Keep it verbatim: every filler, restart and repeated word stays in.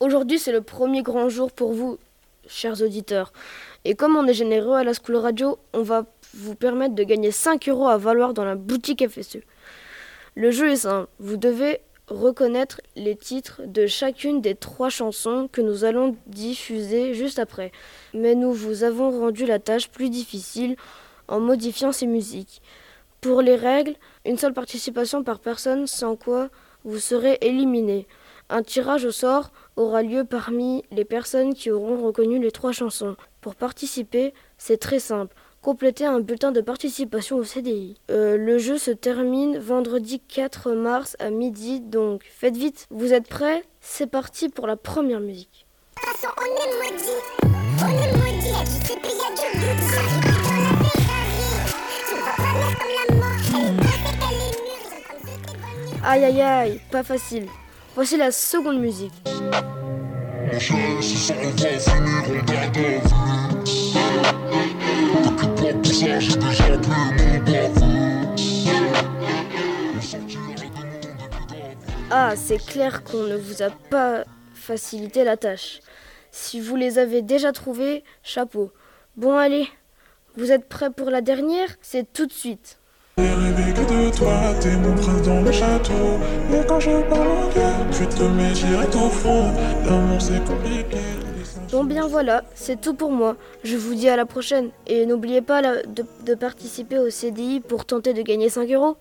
Aujourd'hui, c'est le premier grand jour pour vous, chers auditeurs. Et comme on est généreux à la School Radio, on va vous permettre de gagner cinq euros à valoir dans la boutique F S E. Le jeu est simple. Vous devez reconnaître les titres de chacune des trois chansons que nous allons diffuser juste après. Mais nous vous avons rendu la tâche plus difficile en modifiant ces musiques. Pour les règles, une seule participation par personne, sans quoi vous serez éliminé. Un tirage au sort aura lieu parmi les personnes qui auront reconnu les trois chansons. Pour participer, c'est très simple. Complétez un bulletin de participation au C D I. Euh, le jeu se termine vendredi quatre mars à midi, donc faites vite. Vous êtes prêts ? C'est parti pour la première musique. De toute façon, on est maudit. On est maudit. Y'a du C P, y'a du but. J'arrive dans la Ferrari. Tu me vois pas venir comme la mort. Elle est parfaite, elle est mûre. J'aime comme c'était bonne nuit. Aïe aïe aïe, pas facile. Voici la seconde musique. Mon chéri, ce soir on va finir en garde à vue. T'inquiète pas pour ça, j'ai déjà bu mon baveux. On sortira de monde et plus d'aveux. Ah, c'est clair qu'on ne vous a pas facilité la tâche. Si vous les avez déjà trouvés, chapeau. Bon allez, vous êtes prêts pour la dernière ? C'est tout de suite. J'ai rêvé que de toi, t'es mon prince dans le château. Mais quand je parle en cœur, tu te mets direct au front. L'amour c'est compliqué. Bon bien voilà, c'est tout pour moi. Je vous dis à la prochaine. Et n'oubliez pas là, de, de participer au C D I pour tenter de gagner cinq euros.